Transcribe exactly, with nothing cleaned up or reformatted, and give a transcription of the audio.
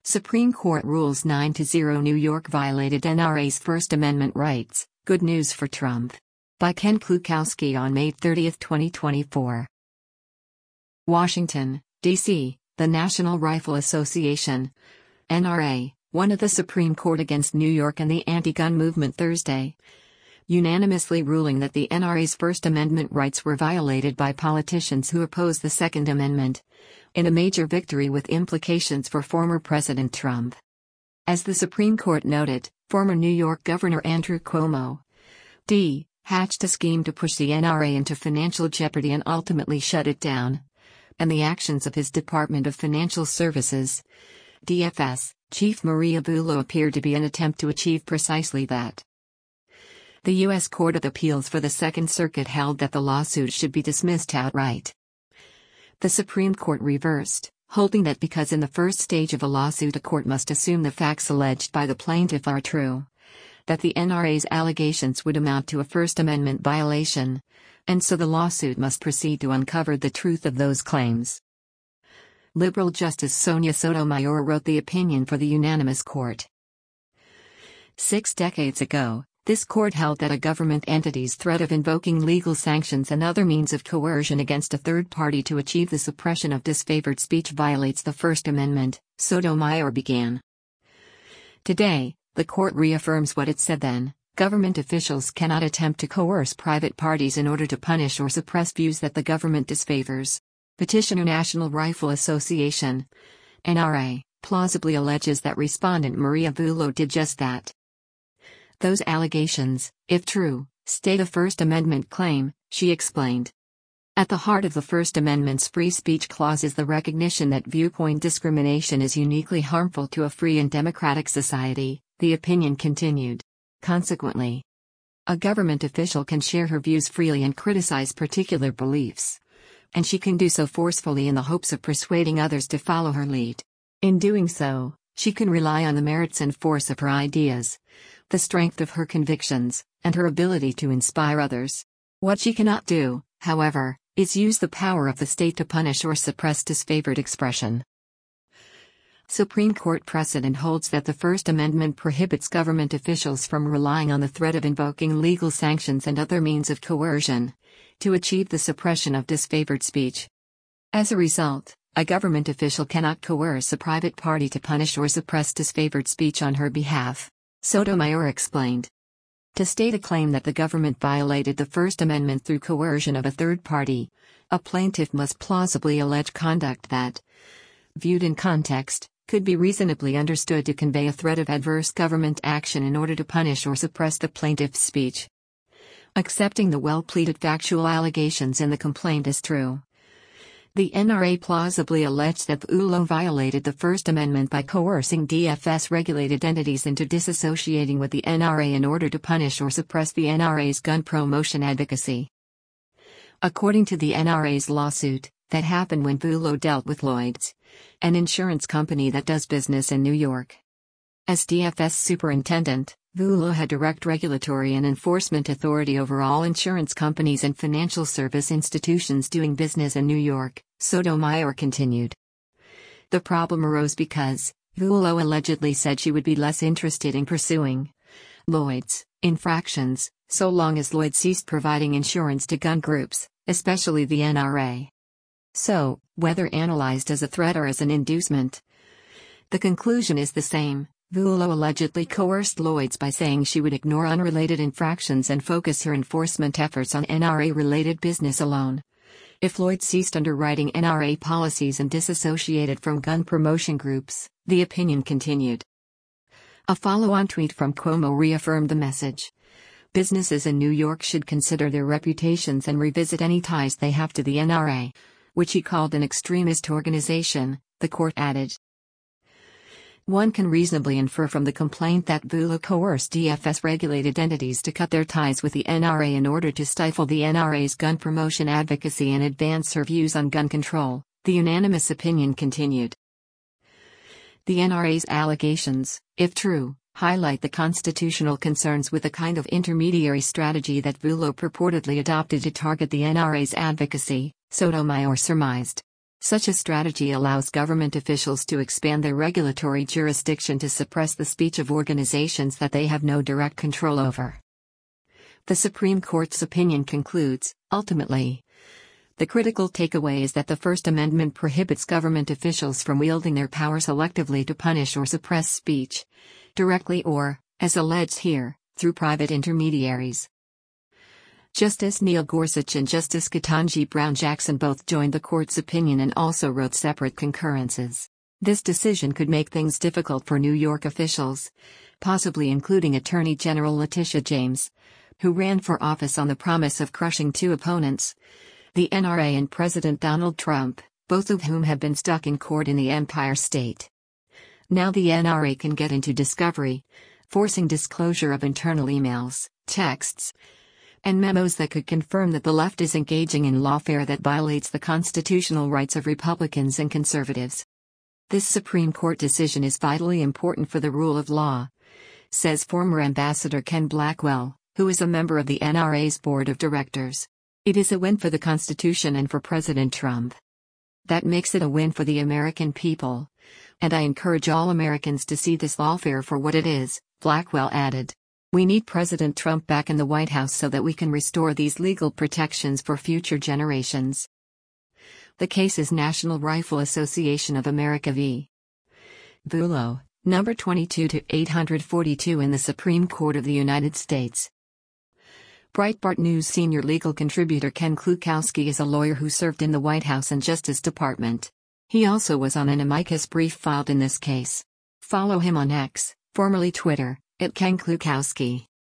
Supreme Court rules nine to zero. New York violated N R A's First Amendment rights. Good news for Trump. By Ken Klukowski on May thirtieth, twenty twenty-four. Washington, D C, the National Rifle Association, N R A, won at the Supreme Court against New York and the anti-gun movement Thursday, unanimously ruling that the N R A's First Amendment rights were violated by politicians who oppose the Second Amendment, in a major victory with implications for former President Trump. As the Supreme Court noted, former New York Governor Andrew Cuomo, D, hatched a scheme to push the N R A into financial jeopardy and ultimately shut it down, and the actions of his Department of Financial Services, D F S, Chief Maria Vullo appeared to be an attempt to achieve precisely that. The U S Court of Appeals for the Second Circuit held that the lawsuit should be dismissed outright. The Supreme Court reversed, holding that because in the first stage of a lawsuit a court must assume the facts alleged by the plaintiff are true, that the N R A's allegations would amount to a First Amendment violation, and so the lawsuit must proceed to uncover the truth of those claims. Liberal Justice Sonia Sotomayor wrote the opinion for the unanimous court. Six decades ago, this court held that a government entity's threat of invoking legal sanctions and other means of coercion against a third party to achieve the suppression of disfavored speech violates the First Amendment, Sotomayor began. Today, the court reaffirms what it said then: government officials cannot attempt to coerce private parties in order to punish or suppress views that the government disfavors. Petitioner National Rifle Association, N R A, plausibly alleges that respondent Maria Vullo did just that. Those allegations, if true, state a First Amendment claim, she explained. At the heart of the First Amendment's free speech clause is the recognition that viewpoint discrimination is uniquely harmful to a free and democratic society, the opinion continued. Consequently, a government official can share her views freely and criticize particular beliefs, and she can do so forcefully in the hopes of persuading others to follow her lead. In doing so, she can rely on the merits and force of her ideas, the strength of her convictions, and her ability to inspire others. What she cannot do, however, is use the power of the state to punish or suppress disfavored expression. Supreme Court precedent holds that the First Amendment prohibits government officials from relying on the threat of invoking legal sanctions and other means of coercion to achieve the suppression of disfavored speech. As a result, a government official cannot coerce a private party to punish or suppress disfavored speech on her behalf, Sotomayor explained. To state a claim that the government violated the First Amendment through coercion of a third party, a plaintiff must plausibly allege conduct that, viewed in context, could be reasonably understood to convey a threat of adverse government action in order to punish or suppress the plaintiff's speech. Accepting the well-pleaded factual allegations in the complaint as true, the N R A plausibly alleged that Vullo violated the First Amendment by coercing D F S-regulated entities into disassociating with the N R A in order to punish or suppress the N R A's gun promotion advocacy. According to the N R A's lawsuit, that happened when Vullo dealt with Lloyd's, an insurance company that does business in New York. As D F S superintendent, Vullo had direct regulatory and enforcement authority over all insurance companies and financial service institutions doing business in New York, Sotomayor continued. The problem arose because Vullo allegedly said she would be less interested in pursuing Lloyd's infractions, so long as Lloyd ceased providing insurance to gun groups, especially the N R A. So, whether analyzed as a threat or as an inducement, the conclusion is the same. Vullo allegedly coerced Lloyd's by saying she would ignore unrelated infractions and focus her enforcement efforts on N R A-related business alone. If Lloyd ceased underwriting N R A policies and disassociated from gun promotion groups, the opinion continued. A follow-on tweet from Cuomo reaffirmed the message. Businesses in New York should consider their reputations and revisit any ties they have to the N R A, which he called an extremist organization, the court added. One can reasonably infer from the complaint that Vullo coerced D F S-regulated entities to cut their ties with the N R A in order to stifle the N R A's gun promotion advocacy and advance her views on gun control, the unanimous opinion continued. The N R A's allegations, if true, highlight the constitutional concerns with the kind of intermediary strategy that Vullo purportedly adopted to target the N R A's advocacy, Sotomayor surmised. Such a strategy allows government officials to expand their regulatory jurisdiction to suppress the speech of organizations that they have no direct control over. The Supreme Court's opinion concludes, ultimately, the critical takeaway is that the First Amendment prohibits government officials from wielding their power selectively to punish or suppress speech, directly or, as alleged here, through private intermediaries. Justice Neil Gorsuch and Justice Ketanji Brown Jackson both joined the court's opinion and also wrote separate concurrences. This decision could make things difficult for New York officials, possibly including Attorney General Letitia James, who ran for office on the promise of crushing two opponents, the N R A and President Donald Trump, both of whom have been stuck in court in the Empire State. Now the N R A can get into discovery, forcing disclosure of internal emails, texts, and memos that could confirm that the left is engaging in lawfare that violates the constitutional rights of Republicans and conservatives. This Supreme Court decision is vitally important for the rule of law, says former Ambassador Ken Blackwell, who is a member of the N R A's board of directors. It is a win for the Constitution and for President Trump. That makes it a win for the American people, and I encourage all Americans to see this lawfare for what it is, Blackwell added. We need President Trump back in the White House so that we can restore these legal protections for future generations. The case is National Rifle Association of America v. Bulow, number twenty-two to eight forty-two in the Supreme Court of the United States. Breitbart News senior legal contributor Ken Klukowski is a lawyer who served in the White House and Justice Department. He also was on an amicus brief filed in this case. Follow him on X, formerly Twitter, at Ken Klukowski.